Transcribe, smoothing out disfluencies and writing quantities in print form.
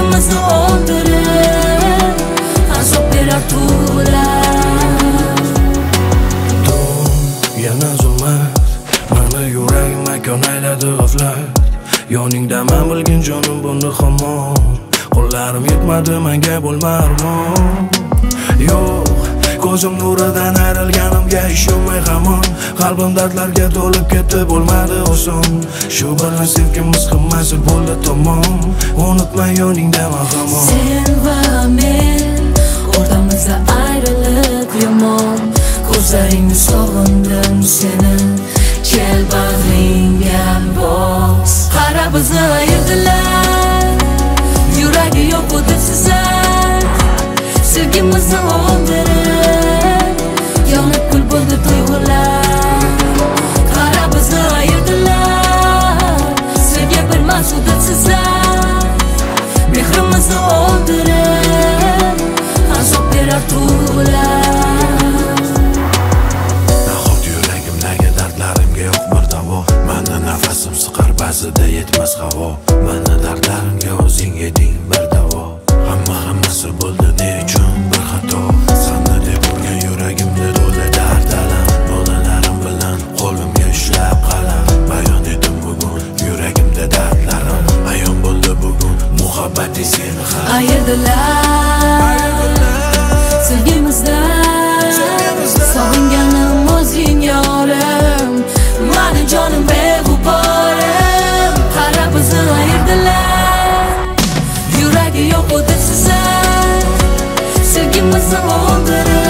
Mehrimizni o'ldirib azob berar tular. Yana zulmat, mani yuragim makon ayladi g'aflat. Yoningdaman bilgin jonim bunda hamon. Qo'llarim yetmadi menga bo'lmarmon. Yo'q, ko'zim nuridan ayrilganimga ishonmay hamon. Qalbim dardlarga to'lib ketdi, bo'lmadi oson. Shu bilan sevgimiz hammasi bo'ldi tamom. Unutmay yoningdaman hamon. Sen va men o'rtamizda ayrilib yomon. Ko'zlaringni sog'indim seni, kel bag'ringga bos. Qara bizni ayirdilar, yuragi yo'q edi sizlar. Sevgimizni o'ldirib yonib kul bo'ldi tuyg'ular. Qara bizni ayirdilar, sevgi bilmas udatsizlar. Mehrimizni o'ldirib azob berar tular. Nahot yuragimdagi dardlarimga yo'q bir davo. Mani nafasim siqar ba'zida yetmas havo. Mani dardlarimga o'zing eding bir davo. Hammasi bo'ldi ne uchun bir xato. Seni deb urgan yuragimda to'la dard alam. Bolalarim bilan qo'limga ushlab qalam. Bayon edim bugun yuragimda dardlarim. Ayon bo'ldi bugun muhabbating seni ham Ayirdilar sevgimizdan. Sog'inganim o'zing yorim, mani jonim beg'uborim. Qara bizni ayirdilar, yuragi yo'q edi sizlar. Sevgimizni o'ldirib